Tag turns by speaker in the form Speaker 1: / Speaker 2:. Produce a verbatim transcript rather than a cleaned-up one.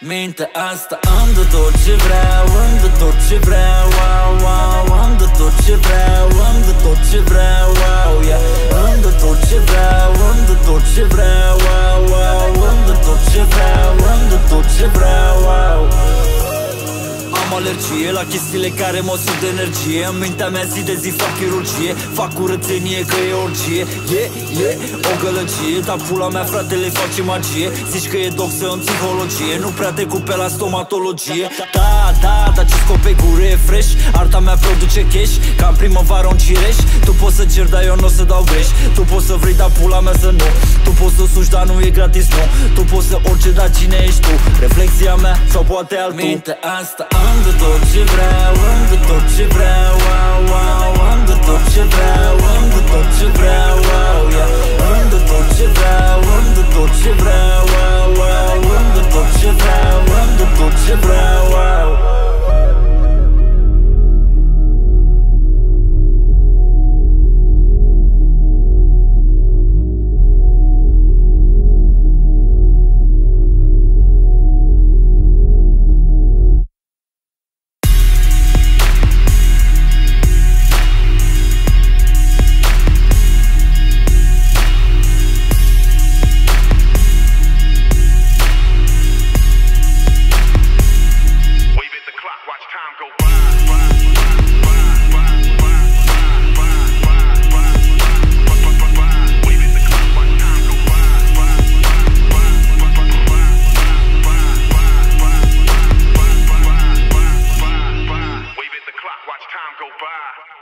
Speaker 1: Mintea asta îmi dă tot ce vreau, îmi dă tot ce vreau, wow, wow. Îmi dă tot ce vreau, îmi dă tot ce vreau, wow, yeah. Îmi dă tot ce vreau, îmi dă tot ce vreau, wow, wow. Îmi dă tot ce vreau, îmi dă tot ce vreau, wow. Am alergie la chestiile care mă suc de energie. În mintea mea zi de zi fac chirurgie, fac curățenie că e orgie. Yeah, yeah, o gălăgie, dar pula mea frate le face magie. Zici că e doxă în psihologie, nu prea te cupe la stomatologie. Da, da, dar ce scop pe gură e fresh. Arta mea produce cash, ca în primăvară un cireș. Tu poți să cer, dar eu n-o să dau greș. Tu poți să vrei, dar pula mea să nu. Tu poți să suși, dar nu e gratis, nu. Tu poți să orice, dar cine ești tu? Reflexia mea sau poate altul? Mintea asta îmi dă tot ce vreau, îmi dă tot ce vreau, wow, wow. Îmi dă tot ce vreau, îmi dă tot ce vreau, wow, yeah. Îmi dă tot ce vreau, îmi dă tot ce vreau, wow, wow. Îmi dă tot ce vreau, îmi dă tot ce vreau, wow.
Speaker 2: Watch time go by.